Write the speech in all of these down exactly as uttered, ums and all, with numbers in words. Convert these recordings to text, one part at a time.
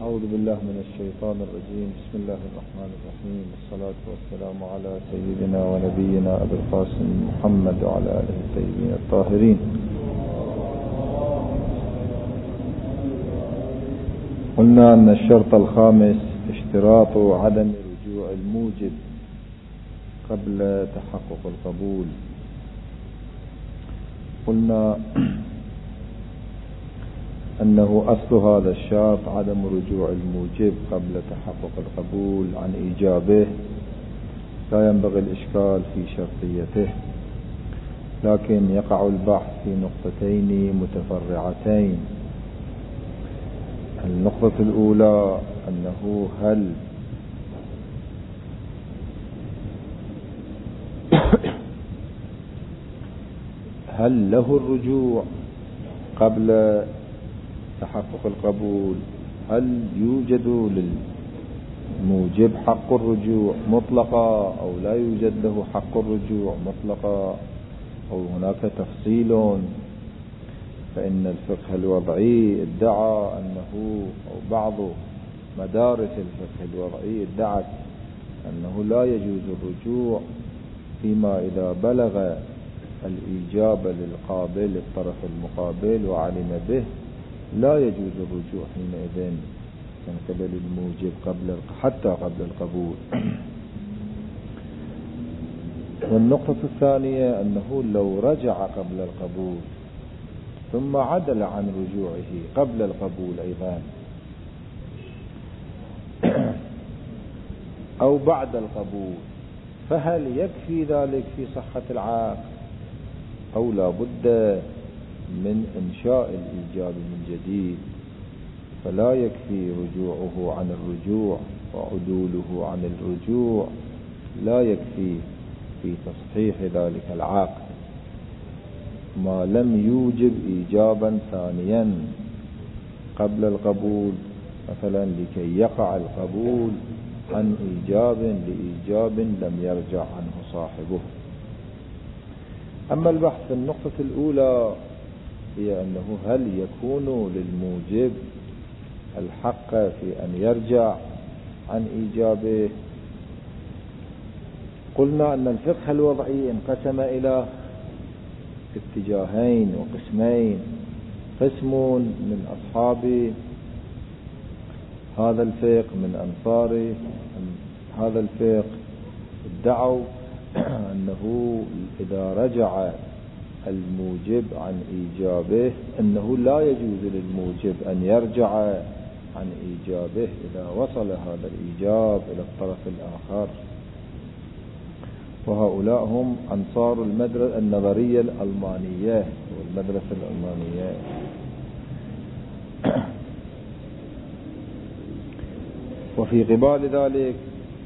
أعوذ بالله من الشيطان الرجيم. بسم الله الرحمن الرحيم. الصلاة والسلام على سيدنا ونبينا أبي القاسم محمد وعلى آله الطيبين الطاهرين. قلنا أن الشرط الخامس اشتراط عدم رجوع الموجب قبل تحقق القبول. قلنا أنه أصل هذا الشرط عدم رجوع الموجب قبل تحقق القبول عن إيجابه، لا ينبغي الإشكال في شرطيته، لكن يقع البحث في نقطتين متفرعتين. النقطة الأولى أنه هل هل له الرجوع قبل تحقق القبول؟ هل يوجد للموجب حق الرجوع مطلقا أو لا يوجد له حق الرجوع مطلقا، أو هناك تفصيل؟ فإن الفقه الوضعي ادعى أنه، أو بعض مدارس الفقه الوضعي ادعت أنه لا يجوز الرجوع فيما إذا بلغ الإيجاب للقابل الطرف المقابل وعلم به، لا يجوز الرجوع حينئذ من قبل الموجب قبل حتى قبل القبول. والنقطة الثانية أنه لو رجع قبل القبول ثم عدل عن رجوعه قبل القبول أيضا أو بعد القبول، فهل يكفي ذلك في صحة العقد أو لا بد من إنشاء الإيجاب من جديد؟ فلا يكفي رجوعه عن الرجوع وعدوله عن الرجوع، لا يكفي في تصحيح ذلك العقد ما لم يوجب إيجابا ثانيا قبل القبول، مثلا لكي يقع القبول عن إيجاب لإيجاب لم يرجع عنه صاحبه. أما البحث في النقطة الأولى هي أنه هل يكون للموجب الحق في أن يرجع عن إيجابه؟ قلنا أن الفقه الوضعي انقسم إلى اتجاهين وقسمين. قسم من أصحاب هذا الفقه من أنصار هذا الفقه ادعوا أنه إذا رجع الموجب عن إيجابه أنه لا يجوز للموجب أن يرجع عن إيجابه إذا وصل هذا الإيجاب إلى الطرف الآخر. وهؤلاء هم أنصار المدرسة النظرية الألمانية والمدرسة الألمانية. وفي قبال ذلك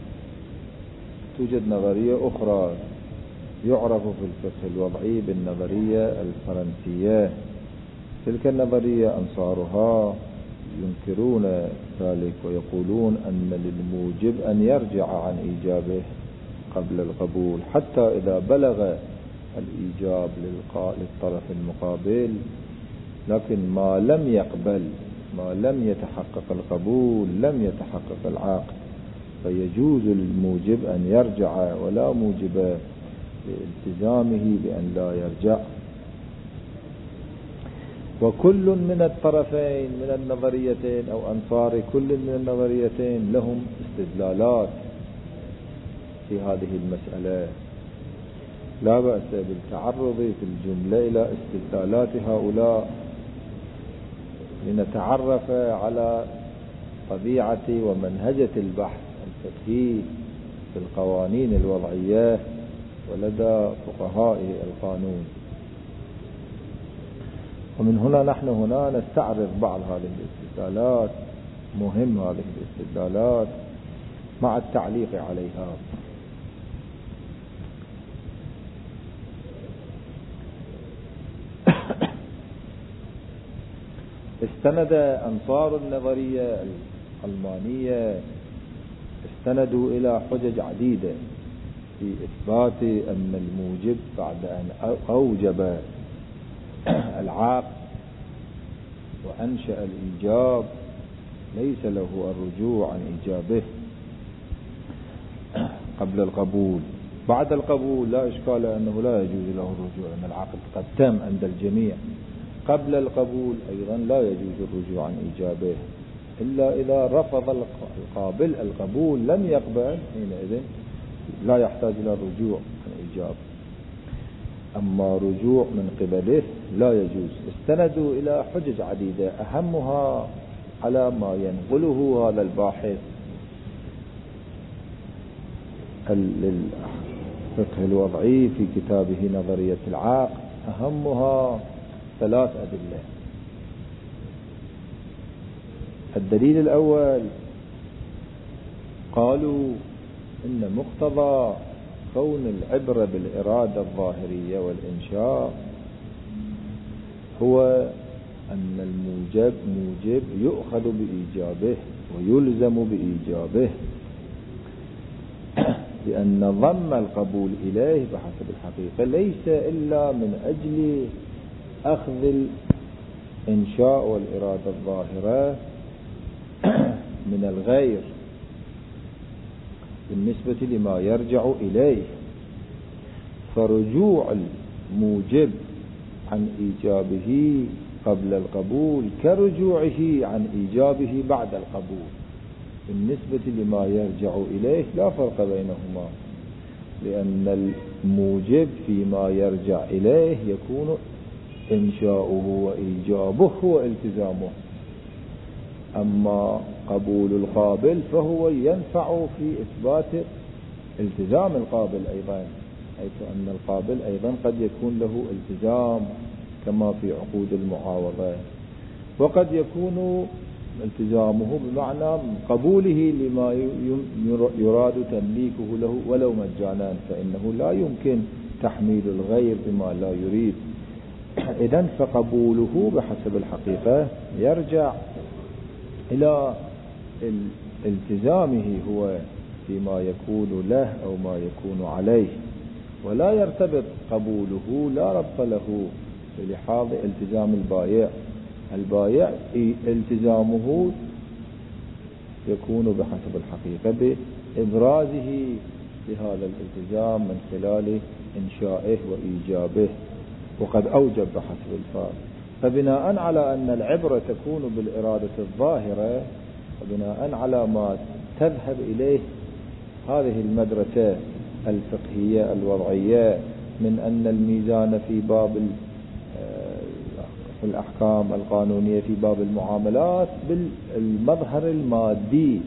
توجد نظرية أخرى يعرف في الفقه الوضعي بالنظرية الفرنسية. تلك النظرية أنصارها ينكرون ذلك ويقولون أن للموجب أن يرجع عن إيجابه قبل القبول حتى إذا بلغ الإيجاب للطرف المقابل، لكن ما لم يقبل، ما لم يتحقق القبول، لم يتحقق العقد، فيجوز للموجب أن يرجع ولا موجب لالتزامه بأن لا يرجع. وكل من الطرفين من النظريتين أو أنصار كل من النظريتين لهم استدلالات في هذه المسألة، لا بأس بالتعرض في الجملة إلى استدلالات هؤلاء لنتعرف على طبيعة ومنهجة البحث الفقهي في القوانين الوضعية ولدى فقهاء القانون. ومن هنا نحن هنا نستعرض بعض هذه الاستدلالات، مهم هذه الاستدلالات مع التعليق عليها. استند أنصار النظرية الألمانية استندوا إلى حجج عديدة في إثبات أن الموجب بعد أن أوجب العقد وأنشأ الإيجاب ليس له الرجوع عن إيجابه قبل القبول. بعد القبول لا إشكال أنه لا يجوز له الرجوع، أن العقد قد تم عند الجميع. قبل القبول أيضا لا يجوز الرجوع عن إيجابه، إلا إذا رفض القابل القبول لم يقبل، حينئذ لا يحتاج إلى الرجوع عن إيجاب. أما رجوع من قبله لا يجوز. استندوا إلى حجج عديدة، أهمها على ما ينقله هذا الباحث الفقه الوضعي في كتابه نظرية العقد، أهمها ثلاث أدلة. الدليل الأول قالوا إن مقتضى كون العبرة بالإرادة الظاهرية والإنشاء هو أن الموجب موجب يؤخذ بإيجابه ويلزم بإيجابه، لأن ضم القبول إليه بحسب الحقيقة ليس إلا من أجل أخذ الإنشاء والإرادة الظاهرة من الغير بالنسبة لما يرجع إليه. فرجوع الموجب عن إيجابه قبل القبول كرجوعه عن إيجابه بعد القبول بالنسبة لما يرجع إليه، لا فرق بينهما، لأن الموجب فيما يرجع إليه يكون إنشاؤه وإيجابه والتزامه، أما قبول القابل فهو ينفع في إثبات التزام القابل أيضا، حيث أن القابل أيضا قد يكون له التزام كما في عقود المعاوضة، وقد يكون التزامه بمعنى قبوله لما يراد تمليكه له ولو مجانا، فإنه لا يمكن تحميل الغير بما لا يريد. إذن فقبوله بحسب الحقيقة يرجع إلى التزامه هو فيما يكون له أو ما يكون عليه، ولا يرتبط قبوله، لا ربط له بلحاظ التزام البائع. البائع التزامه يكون بحسب الحقيقة بإبرازه لهذا الالتزام من خلال إنشائه وإيجابه، وقد أوجب بحسب الفعل. فبناء على أن العبرة تكون بالإرادة الظاهرة، وبناء على ما تذهب إليه هذه المدرسة الفقهية الوضعية من أن الميزان في باب في الأحكام القانونية في باب المعاملات بالمظهر المادي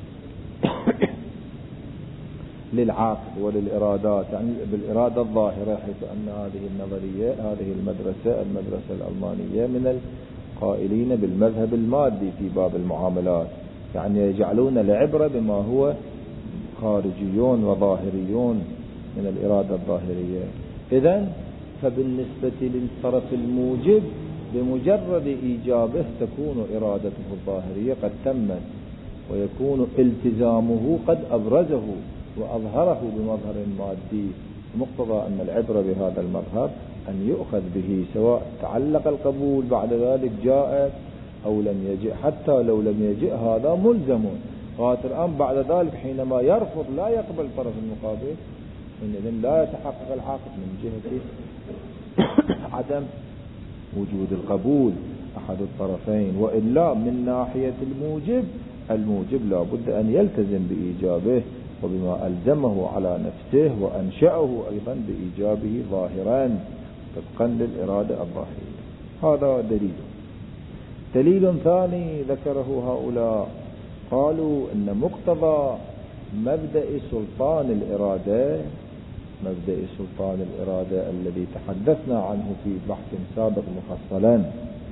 للعقد وللإرادات، يعني بالإرادة الظاهرة، حيث أن هذه النظرية هذه المدرسة المدرسة الألمانية من القائلين بالمذهب المادي في باب المعاملات، يعني يجعلون العبرة بما هو خارجيون وظاهريون من الإرادة الظاهرية. إذن فبالنسبة للطرف الموجب بمجرد إيجابه تكون إرادته الظاهرية قد تمت، ويكون التزامه قد أبرزه وأظهره بمظهر مادي، مقتضى أن العبرة بهذا المظهر أن يؤخذ به سواء تعلق القبول بعد ذلك جاء أو لم يجئ. حتى لو لم يجئ هذا ملزم، غاية الآن بعد ذلك حينما يرفض لا يقبل الطرف المقابل، إذن لا يتحقق العقد من جهة عدم وجود القبول أحد الطرفين. وإلا من ناحية الموجب الموجب لا بد أن يلتزم بإيجابه وبما ألزمه على نفسه وأنشأه أيضا بإيجابه ظاهرا طبقا للإرادة الظاهرية. هذا دليل. دليل ثاني ذكره هؤلاء، قالوا أن مقتضى مبدأ سلطان الإرادة مبدأ سلطان الإرادة الذي تحدثنا عنه في بحث سابق مفصلا،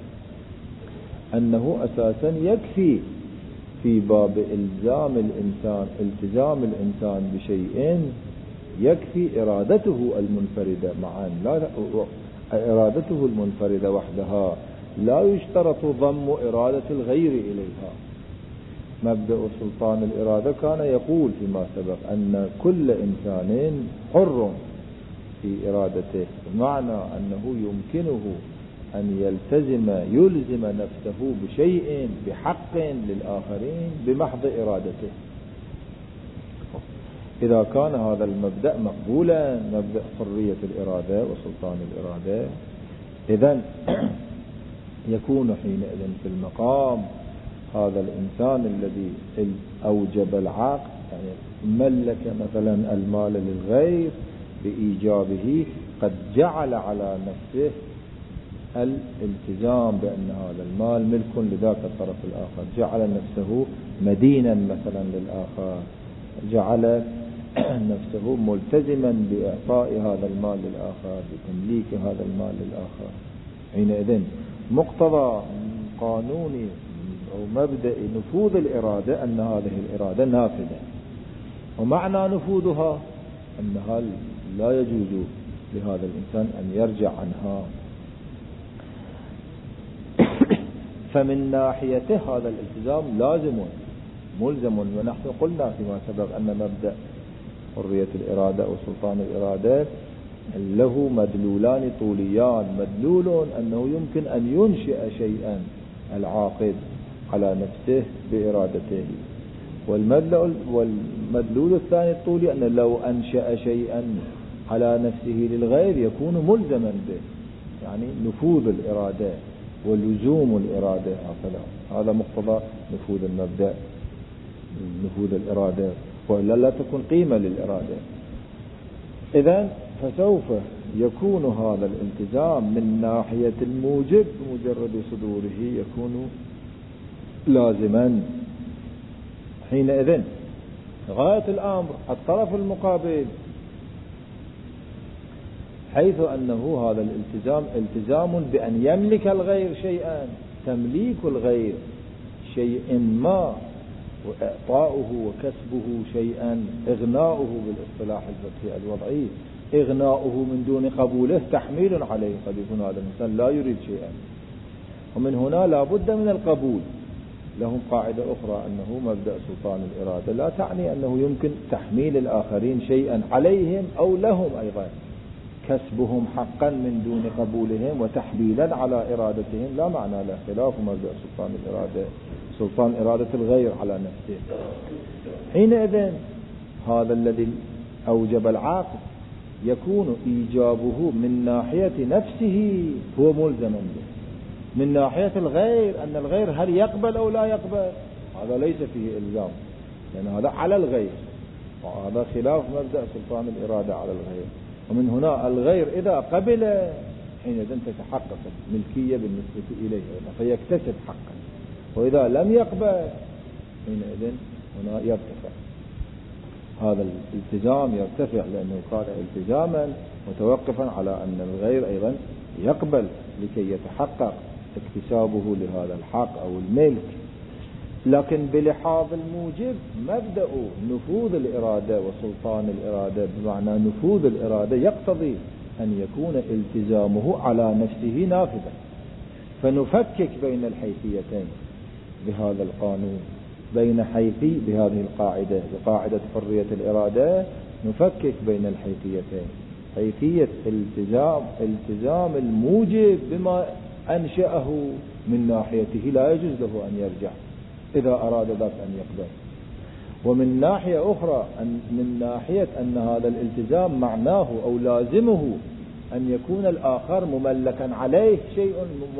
أنه أساسا يكفي في باب إلزام الإنسان التزام الإنسان بشيء يكفي إرادته المنفردة معا، لا إرادته المنفردة وحدها، لا يشترط ضم إرادة الغير إليها. مبدأ سلطان الإرادة كان يقول فيما سبق أن كل إنسان حر في إرادته، بمعنى أنه يمكنه أن يلتزم يلزم نفسه بشيء بحق للآخرين بمحض إرادته. إذا كان هذا المبدأ مقبولا، مبدأ حرية الإرادة وسلطان الإرادة، إذن يكون حينئذ في المقام هذا الإنسان الذي أوجب العقد، يعني ملك مثلا المال للغير بإيجابه، قد جعل على نفسه الالتزام بأن هذا المال ملك لذاك الطرف الآخر، جعل نفسه مدينا مثلا للآخر، جعل نفسه ملتزما بإعطاء هذا المال للآخر، بتمليك هذا المال للآخر. حينئذ مقتضى قانوني أو مبدأ نفوذ الإرادة أن هذه الإرادة نافذة، ومعنى نفوذها أنها لا يجوز لهذا الإنسان أن يرجع عنها. فمن ناحيته هذا الالتزام لازم ملزم، ونحن قلنا فيما سبق أن مبدأ حرية الإرادة وسلطان الإرادة له مدلولان طوليان. مدلول أنه يمكن أن ينشئ شيئا العاقد على نفسه بإرادته، والمدلول الثاني الطولي أن لو أنشأ شيئا على نفسه للغير يكون ملزما به، يعني نفوذ الإرادة ولزوم الإرادة. هذا مقتضى نفوذ المبدأ، نفوذ الإرادة، وإلا لا تكون قيمة للإرادة. إذن فسوف يكون هذا الالتزام من ناحية الموجب مجرد صدوره يكون لازما. حينئذ غاية الأمر الطرف المقابل، حيث أنه هذا الالتزام التزام بأن يملك الغير شيئا، تمليك الغير شيء ما وإعطاؤه وكسبه شيئا، إغناؤه بالاصطلاح الفقهي الوضعي، إغناؤه من دون قبوله تحميل عليه. قد يكون هذا الإنسان لا يريد شيئا، ومن هنا لا بد من القبول. لهم قاعدة أخرى أنه مبدأ سلطان الإرادة لا تعني أنه يمكن تحميل الآخرين شيئا عليهم أو لهم أيضا، كسبهم حقا من دون قبولهم وتحميلا على إرادتهم لا معنى له، خلاف مبدأ سلطان الإرادة، سلطان إرادة الغير على نفسه. حينئذ هذا الذي أوجب العقد يكون إيجابه من ناحية نفسه هو ملزما به، من ناحية الغير أن الغير هل يقبل أو لا يقبل هذا ليس فيه إلزام، لأن يعني هذا على الغير، وهذا خلاف مبدأ سلطان الإرادة على الغير. ومن هنا الغير إذا قبل حينئذ تتحقق الملكية بالنسبة إليه فيكتسب حقا، وإذا لم يقبل حينئذ هنا يرتفع هذا الالتزام، يرتفع لأنه كان التزاما متوقفا على أن الغير أيضا يقبل لكي يتحقق اكتسابه لهذا الحق أو الملك. لكن بلحاظ الموجب مبدأ نفوذ الإرادة وسلطان الإرادة بمعنى نفوذ الإرادة يقتضي أن يكون التزامه على نفسه نافذا، فنفكك بين الحيثيتين بهذا القانون، بين حيثي بهذه القاعدة بقاعدة حرية الإرادة، نفكك بين الحيثيتين، حيثية التزام التزام الموجب بما أنشأه من ناحيته لا يجوز له أن يرجع إذا أراد ذلك أن يقبل، ومن ناحية أخرى أن من ناحية أن هذا الالتزام معناه أو لازمه أن يكون الآخر مملكا عليه شيء،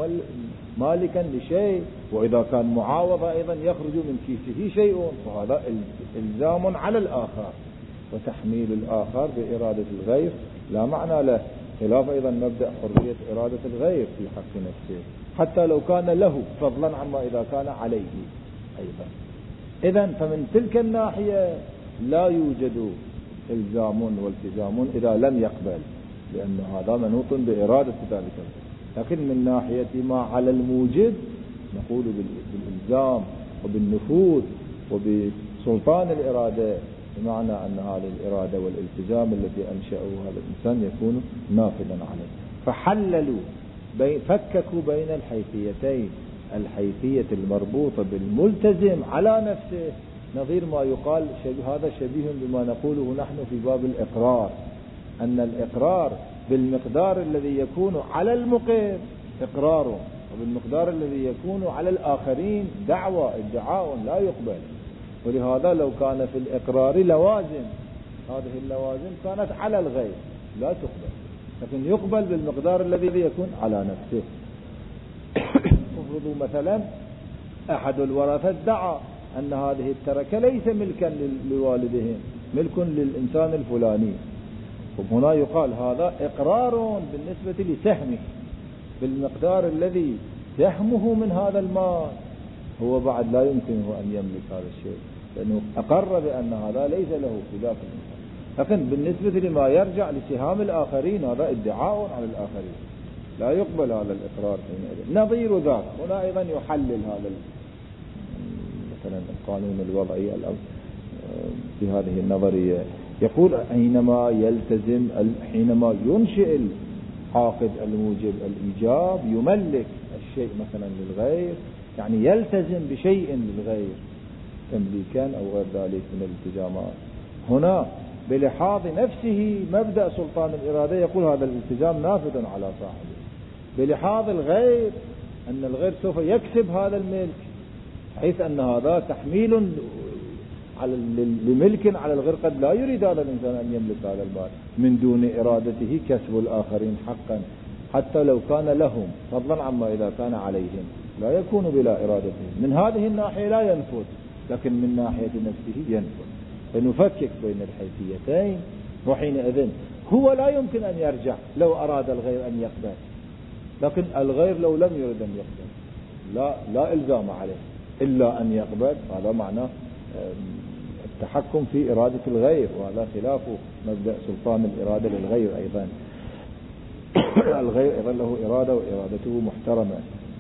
مالكا لشيء، وإذا كان معاوضة أيضا يخرج من كيسه شيء، وهذا إلزام على الآخر، وتحميل الآخر بإرادة الغير لا معنى له، خلاف أيضا مبدأ حرية إرادة الغير في حق نفسه حتى لو كان له فضلا عما إذا كان عليه أيضا. إذن فمن تلك الناحية لا يوجد إلزام والتزام إذا لم يقبل، لأن هذا منوط بإرادة ذلك. لكن من ناحية ما على الموجب نقول بالإلزام وبالنفوذ وبسلطان الإرادة، بمعنى أن هذه الإرادة والالتزام الذي أنشأه هذا الإنسان يكون نافذا عليه. فحللوا بين فككوا بين الحيثيتين، الحيثية المربوطة بالملتزم على نفسه، نظير ما يقال شبه هذا شبيه بما نقوله نحن في باب الإقرار، أن الإقرار بالمقدار الذي يكون على المقر إقرار، وبالمقدار الذي يكون على الآخرين دعوة ادعاء لا يقبل. ولهذا لو كان في الإقرار لوازم، هذه اللوازم كانت على الغير لا تقبل، لكن يقبل بالمقدار الذي يكون على نفسه. افرضوا مثلا أحد الورثة ادعى أن هذه التركة ليس ملكا لوالدهم، ملك للإنسان الفلاني، وهنا يقال هذا إقرار بالنسبة لسهمه بالمقدار الذي سهمه من هذا المال، هو بعد لا يمكنه أن يملك هذا الشيء، لأنه أقر بأن هذا ليس له في ذاك الإنسان. لكن بالنسبة لما يرجع لسهام الآخرين هذا ادعاء على الآخرين، لا يقبل هذا الإقرار حينئذ. نظير ذاك هنا أيضا يحلل هذا مثلا القانون الوضعي في هذه النظرية، يقول حينما يلتزم حينما ينشئ العاقد الموجب الإيجاب يملك الشيء مثلا للغير، يعني يلتزم بشيء للغير تمليكا أو غير ذلك من الالتزامات. هنا بلحاظ نفسه مبدأ سلطان الإرادة يقول هذا الالتزام نافذ على صاحبه، بلحاظ الغير أن الغير سوف يكسب هذا الملك، حيث أن هذا تحميل على لملك على الغير، قد لا يريد هذا الإنسان أن يملك هذا المال من دون إرادته كسب الآخرين حقا، حتى لو كان لهم، فضلا عما إذا كان عليهم، لا يكون بلا إرادته. من هذه الناحية لا ينفذ، لكن من ناحية نفسه ينفذ، فنفكك بين الحيثيتين. وحينئذ هو لا يمكن أن يرجع لو أراد الغير أن يقبل، لكن الغير لو لم يرد أن يقبل لا, لا إلزام عليه إلا أن يقبل. هذا معنى التحكم في إرادة الغير، وهذا خلاف مبدأ سلطان الإرادة للغير أيضا. الغير أيضا له إرادة وإرادته محترمة،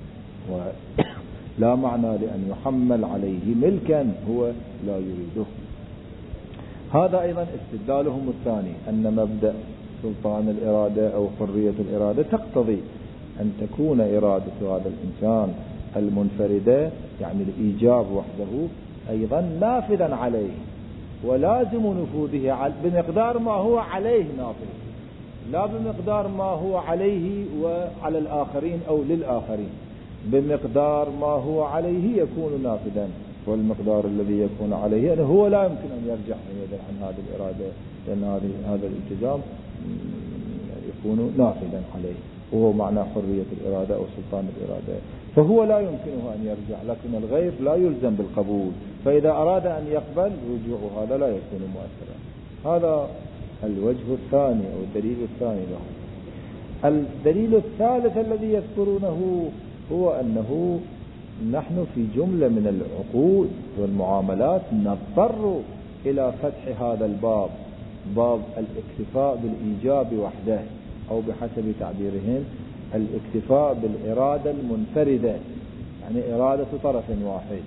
ولا معنى لأن يحمل عليه ملكا هو لا يريده. هذا أيضا استدلالهم الثاني، أن مبدأ سلطان الإرادة أو حرية الإرادة تقتضي أن تكون إرادة هذا الإنسان المنفردة، يعني الإيجاب وحده، أيضا نافذا عليه، ولازم نفوذه بمقدار ما هو عليه نافذ، لا بمقدار ما هو عليه وعلى الآخرين أو للآخرين، بمقدار ما هو عليه يكون نافذا، والمقدار الذي يكون عليه يعني هو لا يمكن أن يرجع عن هذه الإرادة، لأن هذا الالتزام يكون نافذا عليه، وهو معنى حرية الإرادة أو سلطان الإرادة. فهو لا يمكنه أن يرجع، لكن الغير لا يلزم بالقبول، فإذا أراد أن يقبل رجوع هذا لا يكون مؤثرا. هذا الوجه الثاني أو الدليل الثاني له. الدليل الثالث الذي يذكرونه هو أنه نحن في جملة من العقود والمعاملات نضطر إلى فتح هذا الباب، باب الاكتفاء بالإيجاب وحده، أو بحسب تعبيرهم الاكتفاء بالإرادة المنفردة، يعني إرادة طرف واحد.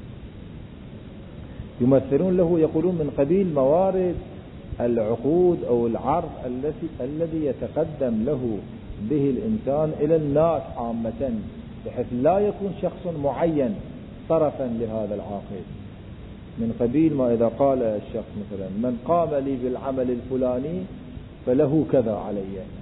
يمثلون له يقولون من قبيل موارد العقود أو العرض الذي الذي يتقدم له به الإنسان إلى الناس عامة، بحيث لا يكون شخص معين طرفا لهذا العقد، من قبيل ما إذا قال الشخص مثلا من قام لي بالعمل الفلاني فله كذا علي،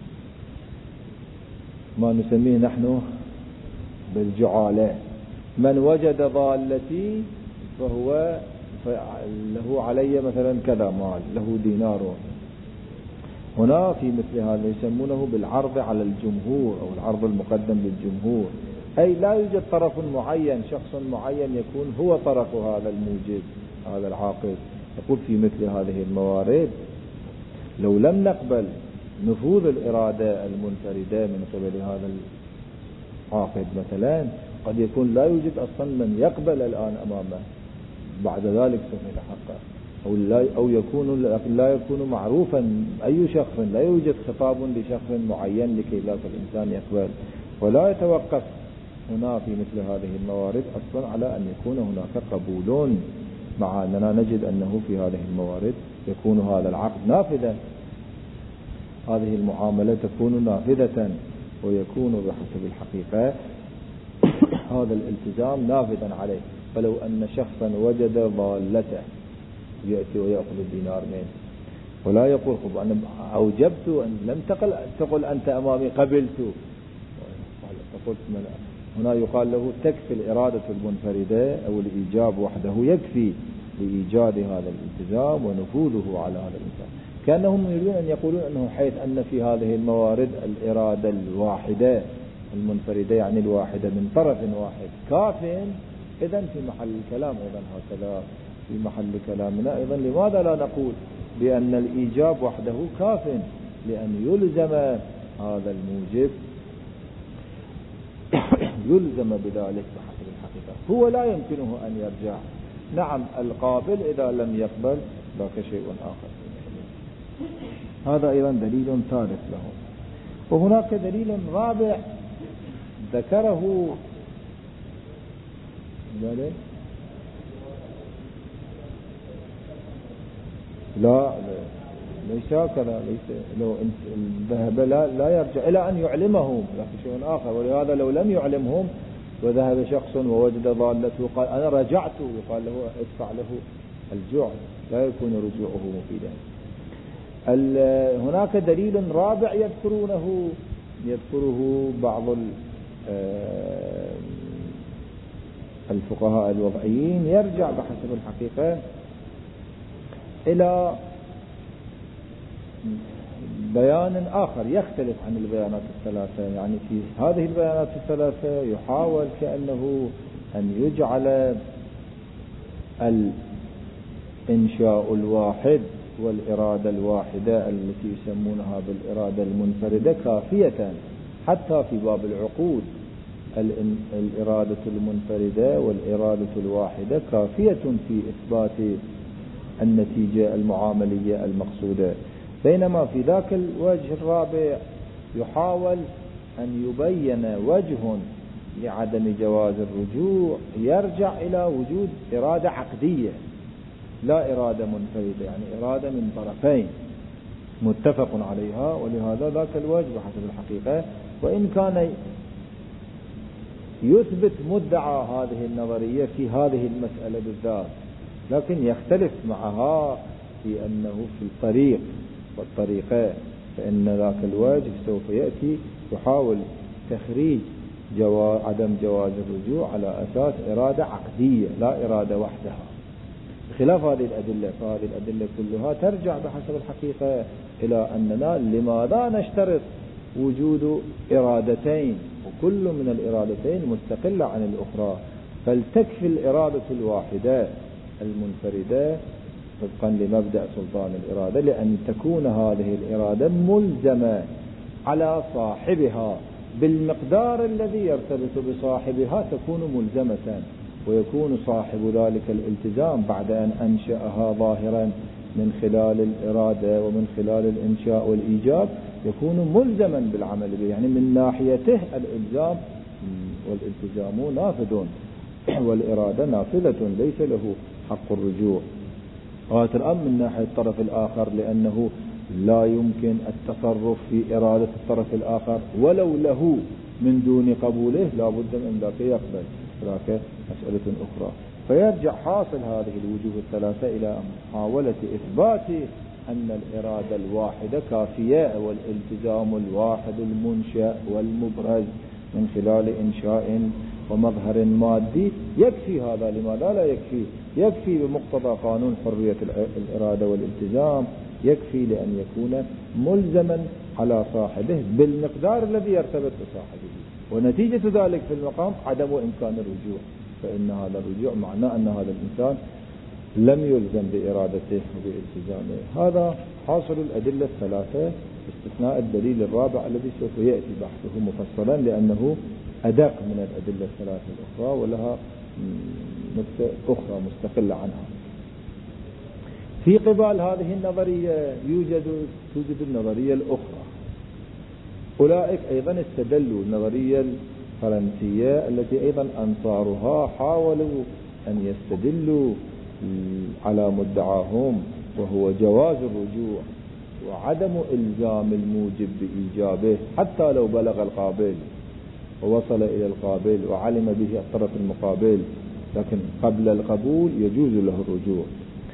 ما نسميه نحن بالجعالة، من وجد ضالتي فهو له علي مثلا كذا مال، له دينار. هنا في مثل هذا يسمونه بالعرض على الجمهور أو العرض المقدم للجمهور، أي لا يوجد طرف معين، شخص معين يكون هو طرف هذا الموجب هذا العاقد. يقول في مثل هذه الموارد لو لم نقبل نفوذ الإرادة المنفردة من قبل هذا العاقد مثلا، قد يكون لا يوجد أصلا من يقبل الآن أمامه، بعد ذلك سوف يتحقق، أو لا أو يكون لا يكون معروفا أي شخص، لا يوجد خطاب لشخص معين لكي ذاك الإنسان يقبل. ولا يتوقف هنا في مثل هذه الموارد أصلا على أن يكون هناك قبول، مع أننا نجد أنه في هذه الموارد يكون هذا العقد نافذا، هذه المعاملة تكون نافذة، ويكون بحسب الحقيقة هذا الالتزام نافذا عليه. فلو أن شخصا وجد ضالته يأتي ويأخذ الدينار منه، ولا يقول خب أنا أوجبت أن لم تقل تقل أنت أمامي قبلت، قلت من هنا يقال له تكفي الإرادة المنفردة أو الإيجاب وحده يكفي لإيجاد هذا الالتزام ونفوذه على هذا الإنسان. كأنهم يريدون أن يقولون أنه حيث أن في هذه الموارد الإرادة الواحدة المنفردة يعني الواحدة من طرف واحد كاف، إذن في محل الكلام أيضا هكذا في محل كلامنا أيضا لماذا لا نقول بأن الإيجاب وحده كاف، لأن يلزم هذا الموجب يلزم بذلك بحسب الحقيقة، هو لا يمكنه أن يرجع. نعم القابل إذا لم يقبل ذاك شيء آخر. هذا أيضا دليل ثالث له. وهناك دليل رابع ذكره ذلك لا ليس هكذا، ليس لو ذهب لا, لا يرجع إلى أن يعلمهم ذاك شيء آخر. ولهذا لو لم يعلمهم وذهب شخص ووجد ضالته قال أنا رجعت، يقال له ادفع له الجوع، لا يكون رجوعه مفيدا. هناك دليل رابع يذكرونه يذكره بعض الفقهاء الوضعيين يرجع بحسب الحقيقة إلى بيان آخر يختلف عن البيانات الثلاثة. يعني في هذه البيانات الثلاثة يحاول كأنه أن يجعل الإنشاء الواحد والإرادة الواحدة التي يسمونها بالإرادة المنفردة كافية حتى في باب العقود. الإرادة المنفردة والإرادة الواحدة كافية في إثبات النتيجة المعاملية المقصودة، بينما في ذاك الوجه الرابع يحاول أن يبين وجه لعدم جواز الرجوع يرجع إلى وجود إرادة عقدية لا إرادة منفردة، يعني إرادة من طرفين متفق عليها. ولهذا ذاك الوجه بحسب الحقيقة وإن كان يثبت مدعى هذه النظرية في هذه المسألة بالذات، لكن يختلف معها في أنه في الطريق والطريقة، فإن ذاك الوجه سوف يأتي يحاول تخريج جواز عدم جواز الرجوع على أساس إرادة عقدية لا إرادة وحدها، بخلاف هذه الأدلة. فهذه الأدلة كلها ترجع بحسب الحقيقة إلى أننا لماذا نشترط وجود إرادتين وكل من الإرادتين مستقلة عن الأخرى، فلتكفي الإرادة الواحدة المنفردة طبقا لمبدأ سلطان الإرادة، لأن تكون هذه الإرادة ملزمة على صاحبها بالمقدار الذي يرتبط بصاحبها، تكون ملزمة، ويكون صاحب ذلك الالتزام بعد أن أنشأها ظاهرا من خلال الإرادة ومن خلال الإنشاء والإيجاب يكون ملزما بالعمل به، يعني من ناحيته الإلزام والالتزام نافذ والإرادة نافذة ليس له حق الرجوع. هذا الأمر من ناحية الطرف الآخر، لأنه لا يمكن التصرف في إرادة الطرف الآخر ولو له من دون قبوله، لا بد من ذاك يقبل، ذاك مسألة أخرى. فيرجع حاصل هذه الوجوه الثلاثة إلى محاولة إثبات أن الإرادة الواحدة كافية والالتزام الواحد المنشأ والمبرز من خلال إنشاء ومظهر مادي يكفي. هذا لماذا لا يكفي؟ يكفي بمقتضى قانون حرية الإرادة والالتزام، يكفي لأن يكون ملزما على صاحبه بالمقدار الذي يرتبط بصاحبه، ونتيجة ذلك في المقام عدم إمكان الرجوع، فإن هذا الرجوع معناه أن هذا الإنسان لم يلزم بإرادته وبالتزامه. هذا حاصل الأدلة الثلاثة باستثناء الدليل الرابع الذي سوف يأتي بحثه مفصلا، لأنه أدق من الأدلة الثلاثة الأخرى ولها نقطة أخرى مستقلة عنها. في قبال هذه النظرية يوجد توجد النظرية الأخرى. أولئك أيضا استدلوا النظرية الفرنسية التي أيضا أنصارها حاولوا أن يستدلوا على مدعاهم، وهو جواز الرجوع وعدم إلزام الموجب بإيجابه حتى لو بلغ القابل ووصل إلى القابل وعلم به الطرف المقابل، لكن قبل القبول يجوز له الرجوع.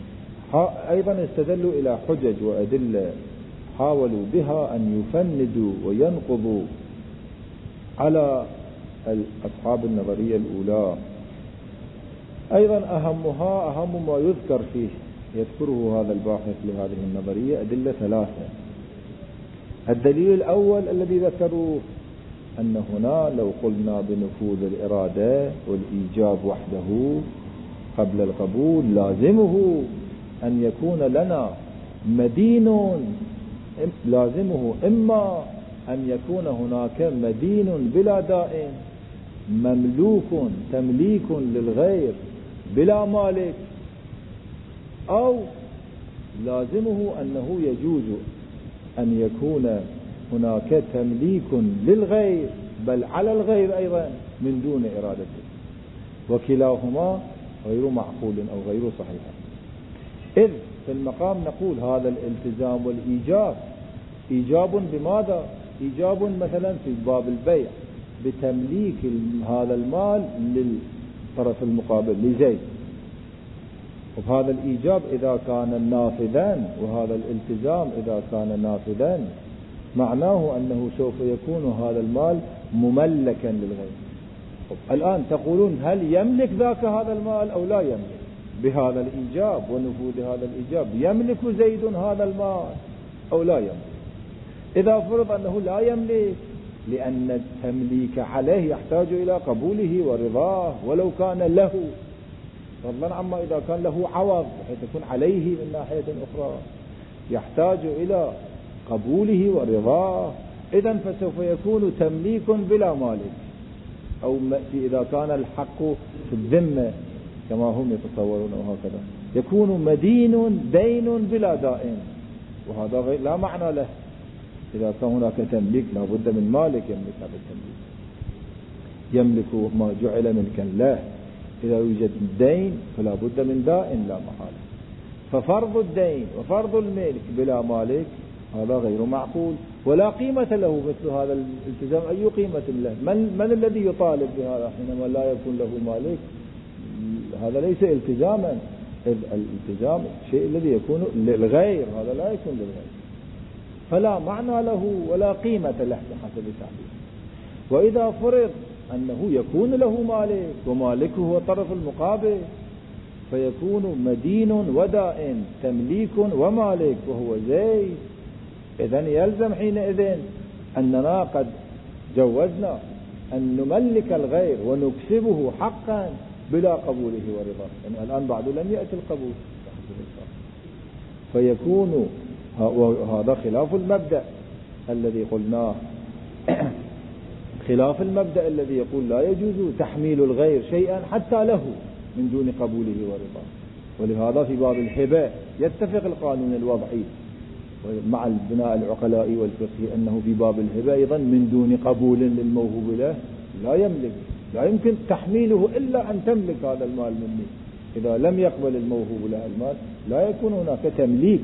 أيضا استدلوا إلى حجج وأدلة حاولوا بها أن يفندوا وينقضوا على أصحاب النظرية الأولى. أيضا أهمها أهم ما يذكر فيه يذكره هذا الباحث لهذه النظرية أدلة ثلاثة. الدليل الأول الذي ذكروه أن هنا لو قلنا بنفوذ الإرادة والإيجاب وحده قبل القبول لازمه أن يكون لنا مدين، لازمه إما أن يكون هناك مدين بلا دائن مملوك تمليك للغير بلا مالك، أو لازمه أنه يجوز أن يكون هناك تمليك للغير بل على الغير أيضا من دون إرادته، وكلاهما غير معقول أو غير صحيح. إذ في المقام نقول هذا الالتزام والإيجاب إيجاب بماذا؟ إيجاب مثلا في باب البيع بتمليك هذا المال للطرف المقابل لزيد، وهذا الإيجاب إذا كان نافذا وهذا الالتزام إذا كان نافذا معناه أنه سوف يكون هذا المال مملكا للغير. الآن تقولون هل يملك ذاك هذا المال أو لا يملك؟ بهذا الإيجاب ونفوذ هذا الإيجاب يملك زيد هذا المال أو لا يملك؟ إذا فرض أنه لا يملك لأن التمليك عليه يحتاج إلى قبوله ورضاه ولو كان له، فضلا عما إذا كان له عوض بحيث يكون عليه من ناحية أخرى يحتاج إلى قبوله ورضاه. إذن فسوف يكون تمليك بلا مالك، أو إذا كان الحق في الذمة كما هم يتصورون وهكذا يكون مدين دين بلا دائن، وهذا غير لا معنى له. إذا كان هناك تمليك لا بد من مالك يملك هذا التمليك، يملك ما جعل ملكا له. إذا يوجد دين فلا بد من دائن لا محالة. ففرض الدين وفرض الملك بلا مالك هذا غير معقول ولا قيمة له. مثل هذا الالتزام أي قيمة له؟ من, من الذي يطالب بهذا حينما لا يكون له مالك؟ هذا ليس التزاما. الالتزام الشيء الذي يكون للغير، هذا لا يكون للغير، فلا معنى له ولا قيمة له بحسب التعبير. وإذا فرض أنه يكون له مالك ومالكه هو الطرف المقابل فيكون مدين ودائن تمليك ومالك وهو زيد، إذن يلزم حينئذ أننا قد جوزنا أن نملك الغير ونكسبه حقا بلا قبوله ورضاه. يعني الآن بعد لم يأتي القبول، فيكون هذا خلاف المبدأ الذي قلناه، خلاف المبدأ الذي يقول لا يجوز تحميل الغير شيئا حتى له من دون قبوله ورضاه. ولهذا في باب الهبة يتفق القانون الوضعي مع البناء العقلائي والفقهي أنه في باب الهبة أيضا من دون قبول للموهوب له لا يملك، لا يمكن تحميله إلا أن تملك هذا المال مني. إذا لم يقبل الموهوب له المال لا يكون هناك تمليك.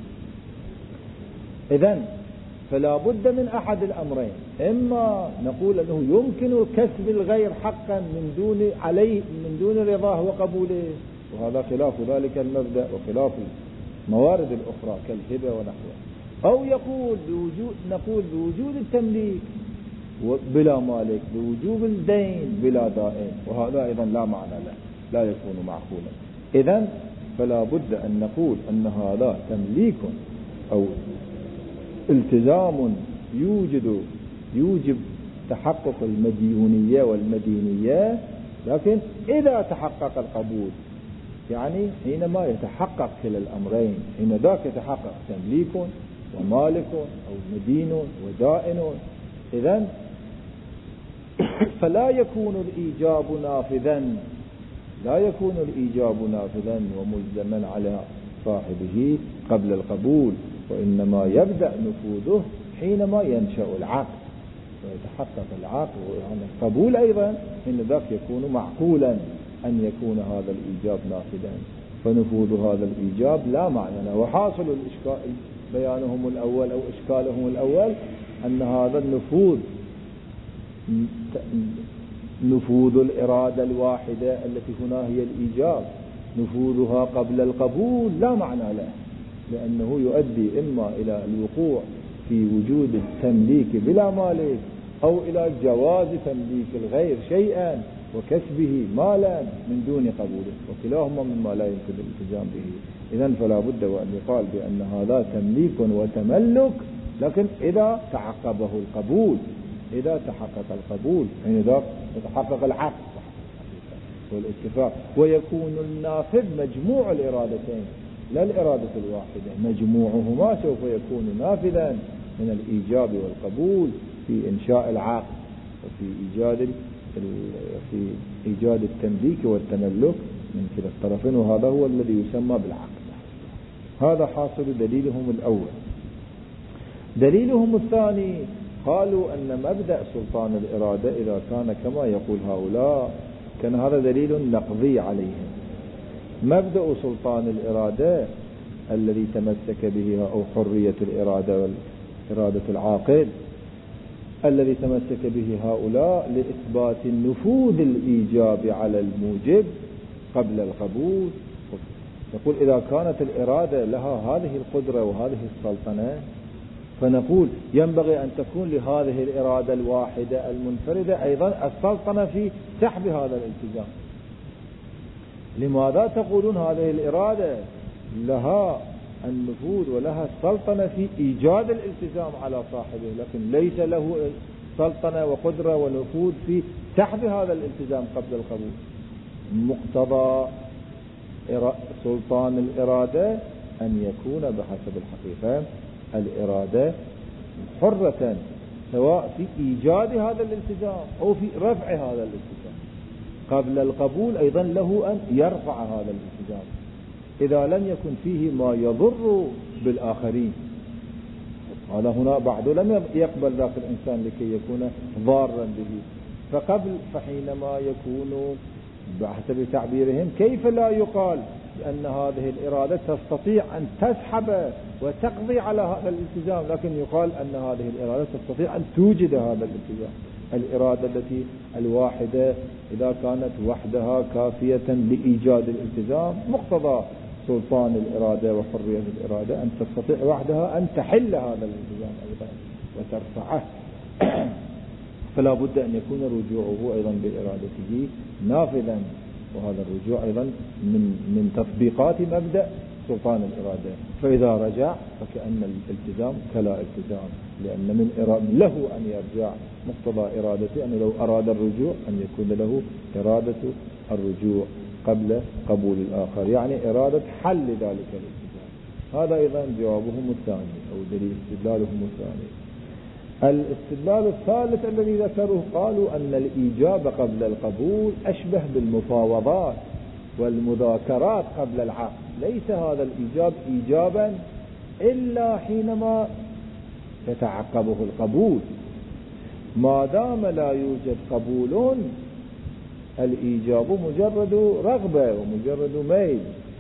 إذن فلا بد من أحد الأمرين، إما نقول أنه يمكن كسب الغير حقا من دون عليه من دون رضاه وقبوله، وهذا خلاف ذلك المبدأ وخلاف الموارد الأخرى كالهبة ونحوها، أو يقول بوجود نقول بوجود التمليك بلا مالك بوجوب الدين بلا دائن، وهذا أيضا لا معنى له لا يكون معقولا. إذن فلا بد أن نقول أن هذا تمليك أو التزام يوجد يوجب تحقق المديونية والمدينية، لكن إذا تحقق القبول، يعني حينما يتحقق كلا الأمرين، حين ذاك يتحقق تمليك ومالك أو مدين ودائن، إذن فلا يكون الإيجاب نافذا لا يكون الإيجاب نافذا وملزما على صاحبه قبل القبول، وإنما يبدأ نفوذه حينما ينشأ العقد ويتحقق العقد ويعني القبول أيضا، إن ذاك يكون معقولا أن يكون هذا الإيجاب نافذا، فنفوذ هذا الإيجاب لا معنى له. وحاصل الإشكال بيانهم الأول أو إشكالهم الأول أن هذا النفوذ نفوذ الإرادة الواحدة التي هنا هي الإيجاب، نفوذها قبل القبول لا معنى له، لأنه يؤدي إما إلى الوقوع في وجود التمليك بلا مالك أو إلى جواز تمليك الغير شيئا وكسبه مالا من دون قبوله، وكلاهما مما لا يمكن الالتزام به. إذن فلا بد وأن يقال بأن هذا تمليك وتملك، لكن إذا تحققه القبول، إذا تحقق القبول يعني إذا تحقق العقد والاتفاق، ويكون النافذ مجموع الإرادتين لا الإرادة الواحدة، مجموعهما سوف يكون نافذا من الإيجاب والقبول في إنشاء العقد وفي إيجاد في إيجاد التمليك والتملك من كلا الطرفين، وهذا هو الذي يسمى بالعقد. هذا حاصل دليلهم الأول. دليلهم الثاني قالوا أن مبدأ سلطان الإرادة إذا كان كما يقول هؤلاء كان هذا دليل نقضي عليهم. مبدأ سلطان الإرادة الذي تمسك به أو حرية الإرادة والإرادة العاقل الذي تمسك به هؤلاء لإثبات النفوذ الإيجابي على الموجب قبل القبول. يقول إذا كانت الإرادة لها هذه القدرة وهذه السلطنة، فنقول ينبغي أن تكون لهذه الإرادة الواحدة المنفردة أيضا السلطنة في سحب هذا الالتزام. لماذا تقولون هذه الإرادة لها النفوذ ولها السلطنة في إيجاد الالتزام على صاحبه، لكن ليس له سلطنة وقدرة ونفوذ في سحب هذا الالتزام قبل القبول؟ مقتضى سلطان الإرادة أن يكون بحسب الحقيقة الإرادة حرة سواء في إيجاد هذا الالتزام أو في رفع هذا الالتزام. قبل القبول أيضا له أن يرفع هذا الالتزام إذا لم يكن فيه ما يضر بالآخرين. هذا هنا بعد لم يقبل ذاك الإنسان لكي يكون ضارا به، فقبل فحينما يكون بحسب تعبيرهم كيف لا يقال أن هذه الإرادة تستطيع أن تسحب وتقضي على هذا الالتزام، لكن يقال أن هذه الإرادة تستطيع أن توجد هذا الالتزام. الإرادة التي الواحدة إذا كانت وحدها كافية لإيجاد الالتزام، مقتضى سلطان الإرادة وحرية الإرادة أن تستطيع وحدها أن تحل هذا الالتزام أيضا وترفعه. فلا بد أن يكون رجوعه أيضا بإرادته نافذا، وهذا الرجوع أيضا من من تطبيقات مبدأ سلطان الإرادة. فإذا رجع فكأن الالتزام كلا التزام، لأن من إرادة له أن يرجع، مقتضى إرادته أن لو أراد الرجوع أن يكون له إرادة الرجوع قبل قبول الآخر، يعني إرادة حل ذلك الالتزام. هذا أيضا جوابهم الثاني أو دليل استدلالهم الثاني. الاستدلال الثالث الذي ذكروه قالوا أن الإيجاب قبل القبول أشبه بالمفاوضات والمذاكرات قبل العقد. ليس هذا الإيجاب إيجابا إلا حينما يتعقبه القبول. ما دام لا يوجد قبول الإيجاب مجرد رغبة ومجرد ميل.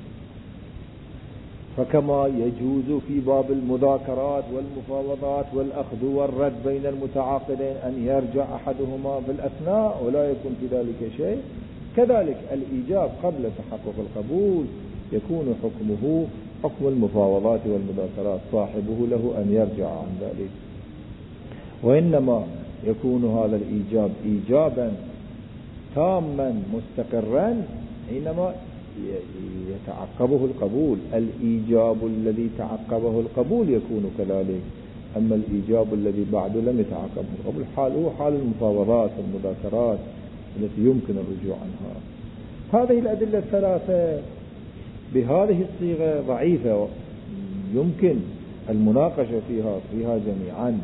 فكما يجوز في باب المذاكرات والمفاوضات والأخذ والرد بين المتعاقدين أن يرجع أحدهما في الأثناء ولا يكون في ذلك شيء، كذلك الإيجاب قبل تحقق القبول يكون حكمه حكم المفاوضات والمذاكرات، صاحبه له أن يرجع عن ذلك. وإنما يكون هذا الإيجاب إيجابا تاما مستقرا حينما يتعقبه القبول. الإيجاب الذي تعقبه القبول يكون كذلك، أما الإيجاب الذي بعد لم يتعقبه القبول حال هو حال المفاوضات والمذاكرات التي يمكن الرجوع عنها. هذه الأدلة الثلاثة بهذه الصيغة ضعيفة، يمكن المناقشة فيها فيها جميعا.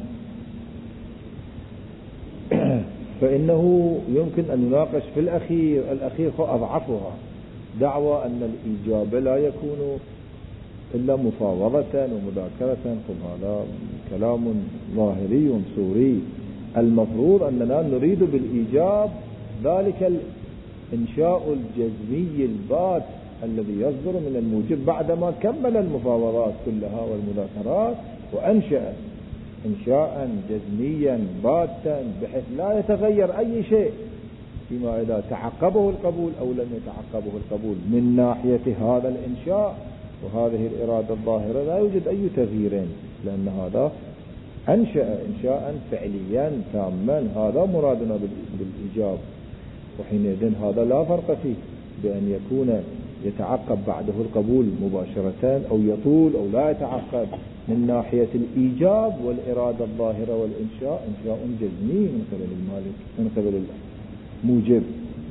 فإنه يمكن أن نناقش في الأخير الأخير أضعفها، دعوى أن الإيجاب لا يكون إلا مفاوضة ومذاكرة. هذا كلام ظاهري صوري. المفروض أننا نريد بالإيجاب ذلك الإنشاء الجزمي البات الذي يصدر من الموجب بعدما كمل المفاوضات كلها والمذاكرات وأنشأ إنشاء جزميا باتا بحيث لا يتغير أي شيء فيما إذا تعقبه القبول أو لم يتعقبه القبول. من ناحية هذا الإنشاء وهذه الإرادة الظاهرة لا يوجد أي تغيير، لأن هذا أنشأ إنشاء فعليا تاما، هذا مرادنا بالإيجاب. وحينئذ هذا لا فرق فيه بأن يكون يتعقب بعده القبول مباشرة أو يطول أو لا يتعقب. من ناحية الإيجاب والإرادة الظاهرة والإنشاء إنشاء جزمي من قبل المالك من قبل الموجب.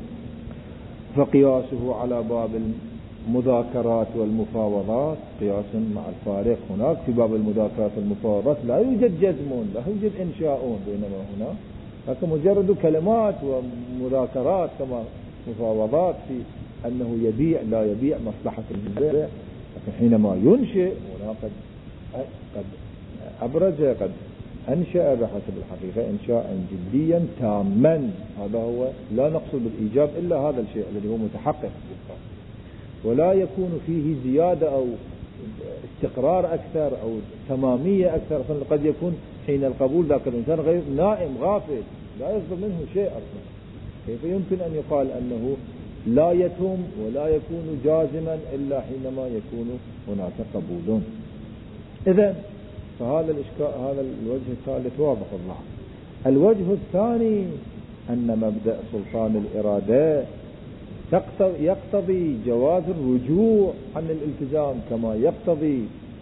فقياسه على باب المذاكرات والمفاوضات قياس مع الفارق. هناك في باب المذاكرات والمفاوضات لا يوجد جزم، لا يوجد إنشاء، بينما هنا لكن مجرد كلمات ومذاكرات كما مفاوضات في أنه يبيع لا يبيع مصلحة البيع. لكن حينما ينشئ هنا قد قد أبرز قد أنشأ بحسب الحقيقة إنشاء جديا تاما. هذا هو لا نقصد بالإيجاب إلا هذا الشيء الذي هو متحقق، ولا يكون فيه زيادة أو استقرار أكثر أو تمامية أكثر. قد يكون حين القبول ذاك الإنسان غير نائم غافل لا يصدر منه شيء أصلا، كيف يمكن أن يقال أنه لا يتم ولا يكون جازما إلا حينما يكون هناك قبول؟ إذن فهذا الإشكال، هذا الوجه الثالث واضح الله. الوجه الثاني أن مبدأ سلطان الإرادة يقتضي جواز الرجوع عن الالتزام كما يقتضي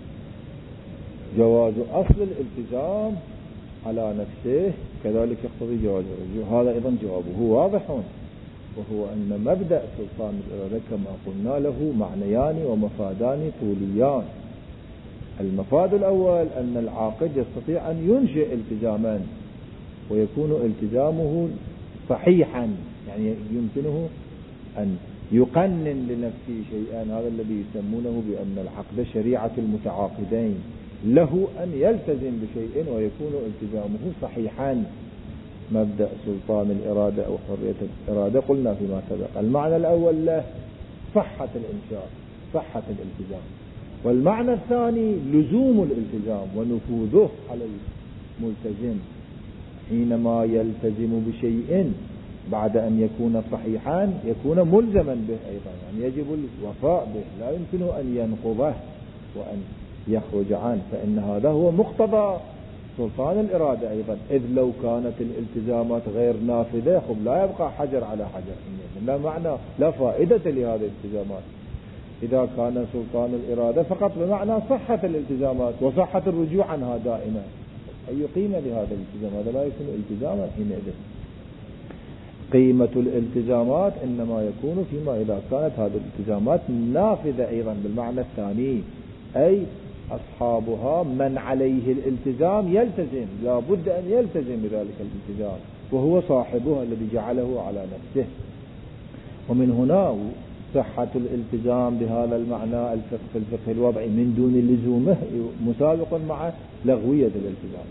جواز أصل الالتزام على نفسه، كذلك يقتضي جواز الرجوع. هذا أيضا جوابه واضح، وهو أن مبدأ سلطان الإرادة كما قلنا له معنيان ومفادان طوليان. المفاد الأول أن العاقد يستطيع أن ينشئ التزاما ويكون التزامه صحيحا، يعني يمكنه أن يقنن لنفسه شيئا، هذا الذي يسمونه بأن العقد شريعة المتعاقدين، له أن يلتزم بشيء ويكون التزامه صحيحا. مبدأ سلطان الإرادة أو حرية الإرادة قلنا فيما سبق المعنى الأول له صحة الإنشاء، صحة الالتزام، والمعنى الثاني لزوم الالتزام ونفوذه على الملتزم حينما يلتزم بشيء بعد أن يكون صحيحا يكون ملزما به أيضا، يعني يجب الوفاء به، لا يمكن أن ينقضه وأن يخرج عنه، فإن هذا هو مقتضى سلطان الإرادة أيضا. إذ لو كانت الالتزامات غير نافذة خب لا يبقى حجر على حجر، لا معنى لا فائدة لهذه الالتزامات. إذا كان سلطان الإرادة فقط بمعنى صحة الالتزامات وصحة الرجوع عنها دائما، أي قيمة لهذا الالتزام؟ هذا لا يكون التزاما حينئذ. قيمة الالتزامات إنما يكون فيما إذا كانت هذه الالتزامات نافذة أيضا بالمعنى الثاني، أي أصحابها من عليه الالتزام يلتزم، لا بد أن يلتزم بذلك الالتزام وهو صاحبها الذي جعله على نفسه. ومن هنا صحة الالتزام بهذا المعنى الفقه في الفقه الوضعي من دون لزومه مسابق مع لغوية الالتزام.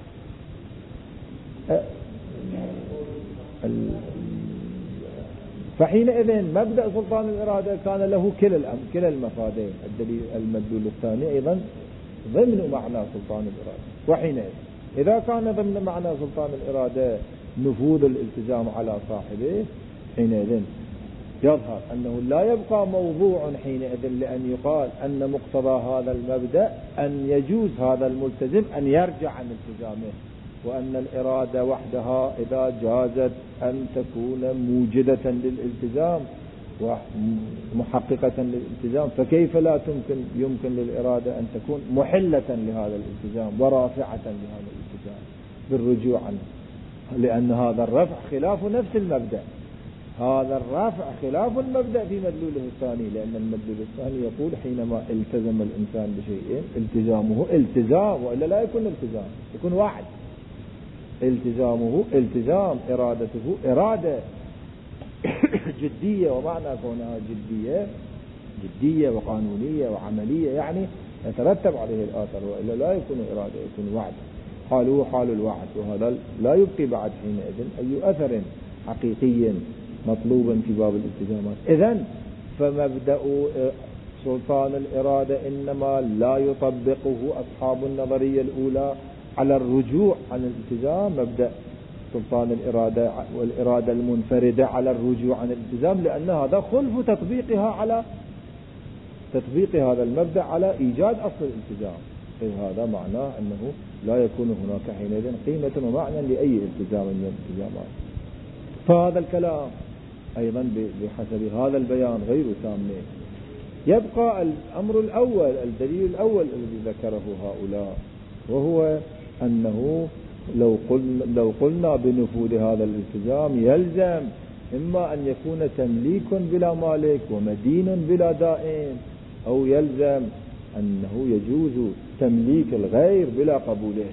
فحينئذ مبدأ سلطان الإرادة كان له كلا كلا المفادين، الدليل المدلول الثاني أيضا ضمن معنى سلطان الإرادة. وحينئذ إذا كان ضمن معنى سلطان الإرادة نفوذ الالتزام على صاحبه، حينئذ يظهر أنه لا يبقى موضوع حينئذ لأن يقال أن مقتضى هذا المبدأ أن يجوز هذا الملتزم أن يرجع عن التزامه، وأن الإرادة وحدها إذا جازت أن تكون موجدة للالتزام ومحققة للالتزام، فكيف لا تمكن يمكن للإرادة أن تكون محلة لهذا الالتزام ورافعة لهذا الالتزام بالرجوع عنه؟ لأن هذا الرفع خلاف نفس المبدأ، هذا الرفع خلاف المبدأ في مدلوله الثاني، لأن المدلول الثاني يقول حينما التزم الإنسان بشيء التزامه التزام، وإلا لا يكون التزام، يكون وعد. التزامه التزام، إرادته إرادة جدية، ومعنى كونها جدية جدية وقانونية وعملية يعني يترتب عليه الآثر، وإلا لا يكون إرادة، يكون وعد. حاله حال الوعد، وهذا لا يبقي بعد حينئذ أي أثر حقيقي مطلوبا في باب الالتزامات. إذن فمبدأ سلطان الإرادة إنما لا يطبقه أصحاب النظرية الأولى على الرجوع عن الالتزام، مبدأ سلطان الإرادة والإرادة المنفردة على الرجوع عن الالتزام، لأن هذا خلف تطبيقها على تطبيق هذا المبدأ على إيجاد أصل الالتزام. هذا معناه أنه لا يكون هناك حينئذ قيمة ومعنى لأي التزام من الالتزامات. فهذا الكلام أيضا بحسب هذا البيان غير تام. يبقى الأمر الأول، الدليل الأول الذي ذكره هؤلاء، وهو أنه لو قلنا, لو قلنا بنفوذ هذا الالتزام يلزم إما أن يكون تمليك بلا مالك ومدين بلا دائن، أو يلزم أنه يجوز تمليك الغير بلا قبوله،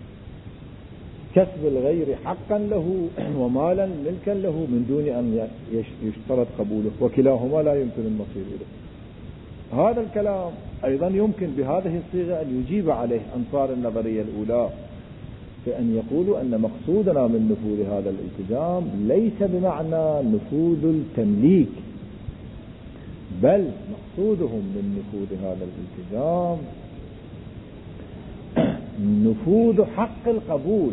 كسب الغير حقا له ومالا ملكا له من دون أن يشترط قبوله، وكلاهما لا يمكن المصير إليه. هذا الكلام أيضا يمكن بهذه الصيغة أن يجيب عليه أنصار النظرية الأولى، بأن يقولوا أن مقصودنا من نفوذ هذا الالتزام ليس بمعنى نفوذ التمليك، بل مقصودهم من نفوذ هذا الالتزام نفوذ حق القبول.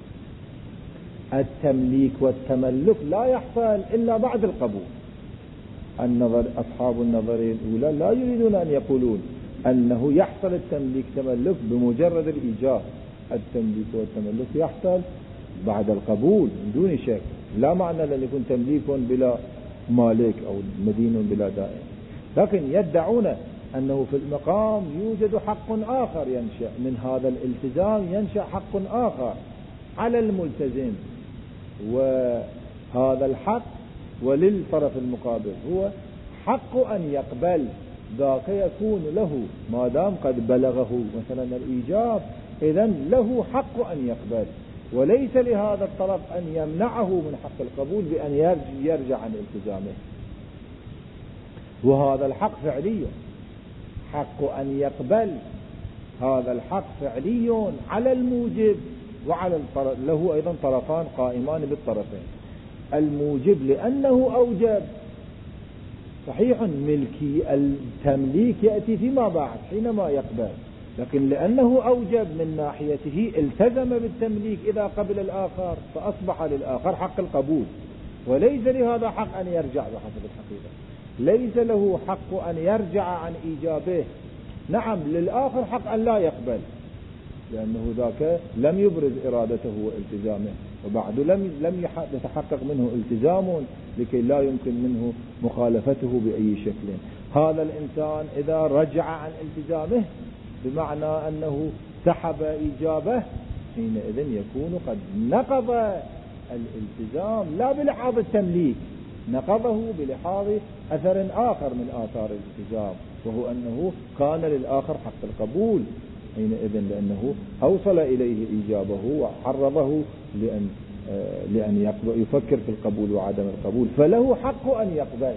التمليك والتملك لا يحصل إلا بعد القبول. النظر أصحاب النظرية الأولى لا يريدون أن يقولون أنه يحصل التمليك تملك بمجرد الإيجاب. التمليك والتملك يحصل بعد القبول من دون شك، لا معنى لأن يكون تمليك بلا مالك أو مدين بلا دائن. لكن يدعون أنه في المقام يوجد حق آخر ينشأ من هذا الالتزام، ينشأ حق آخر على الملتزم، وهذا الحق وللطرف المقابل هو حق أن يقبل، ذاك يكون له ما دام قد بلغه مثلا الإيجاب، إذن له حق أن يقبل، وليس لهذا الطرف أن يمنعه من حق القبول بأن يرجع عن التزامه. وهذا الحق فعلي، حق أن يقبل، هذا الحق فعلي على الموجب وعلى الطرف، له أيضا طرفان قائمان بالطرفين. الموجب لأنه أوجب، صحيح ملكي التمليك يأتي فيما بعد حينما يقبل، لكن لأنه أوجب من ناحيته التزم بالتمليك إذا قبل الآخر، فأصبح للآخر حق القبول، وليس لهذا حق أن يرجع بحسب الحقيقة، ليس له حق أن يرجع عن إيجابه. نعم للآخر حق أن لا يقبل، لأنه ذاك لم يبرز إرادته والتزامه، وبعد لم لم يتحقق منه التزام لكي لا يمكن منه مخالفته بأي شكل. هذا الإنسان إذا رجع عن التزامه بمعنى أنه سحب إيجابه، حينئذ يكون قد نقض الالتزام لا بلحاظ التمليك، نقضه بلحاظ أثر آخر من آثار الالتزام، وهو أنه كان للآخر حق القبول حينئذ، لأنه أوصل إليه إيجابه وحرضه لأن لأن يفكر في القبول وعدم القبول، فله حق أن يقبل،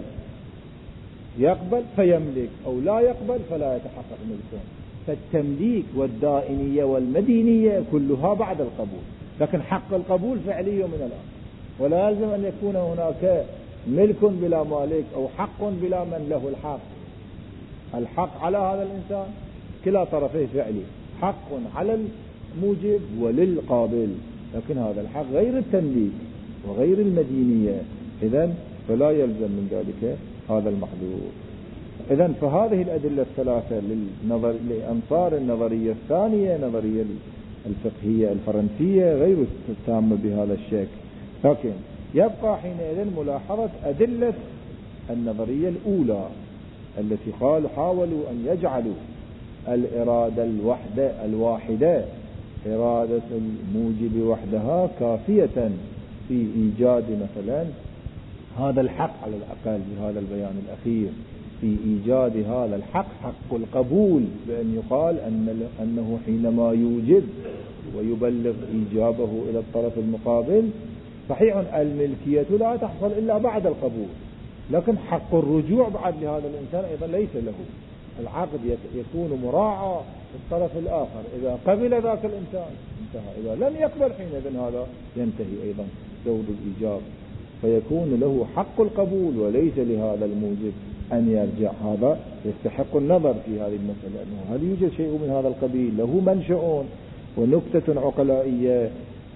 يقبل فيملك، أو لا يقبل فلا يتحقق ملكه. فالتمليك والدائنية والمدينية كلها بعد القبول، لكن حق القبول فعلي من الآخر، ولا يلزم أن يكون هناك ملك بلا مالك أو حق بلا من له الحق. الحق على هذا الإنسان كلا طرفيه فعلي، حق على الموجب وللقابل، لكن هذا الحق غير التمليك وغير المدينية، إذن فلا يلزم من ذلك هذا المحظور. إذن فهذه الأدلة الثلاثة للنظر لأنصار النظرية الثانية، نظرية الفقهية الفرنسية، غير تامة بهذا الشكل. لكن يبقى حينئذ ملاحظة أدلة النظرية الأولى التي قالوا حاولوا أن يجعلوا الإرادة الوحدة الواحدة، إرادة الموجب وحدها، كافية في إيجاد مثلا هذا الحق على الأقل بهذا البيان الأخير، في إيجاد هذا الحق حق القبول، بأن يقال أن أنه حينما يوجد ويبلغ إيجابه إلى الطرف المقابل، صحيح الملكية لا تحصل إلا بعد القبول، لكن حق الرجوع بعد لهذا الإنسان أيضا ليس له. العقد يكون مراعى في الطرف الآخر، إذا قبل ذاك الإنسان انتهى، إذا لم يقبل حينئذ هذا ينتهي أيضا دور الإيجاب، فيكون له حق القبول وليس لهذا الموجب أن يرجع. هذا يستحق النظر في هذه المسألة، أنه هل يوجد شيء من هذا القبيل له منشأ ونكتة عقلائية،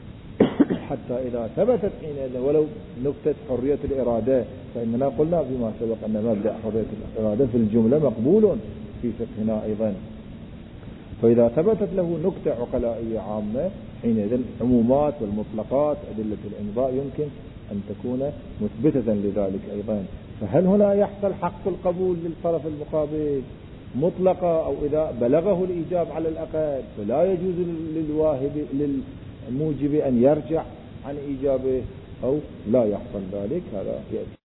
حتى إذا ثبتت حينئذ ولو نكتة حرية الإرادة، فإننا قلنا فيما سبق أن مبدأ حرية الإرادة في الجملة مقبول في فقهنا أيضا. فإذا ثبتت له نكتة عقلائية عامة حينئذ العمومات والمطلقات أدلة الإمضاء يمكن أن تكون مثبتة لذلك أيضا. فهل هنا يحصل حق القبول للطرف المقابل مطلقة، أو إذا بلغه الإيجاب على الأقل فلا يجوز للواهب للموجب أن يرجع عن إيجابه، أو لا يحصل ذلك؟ هذا يأتي.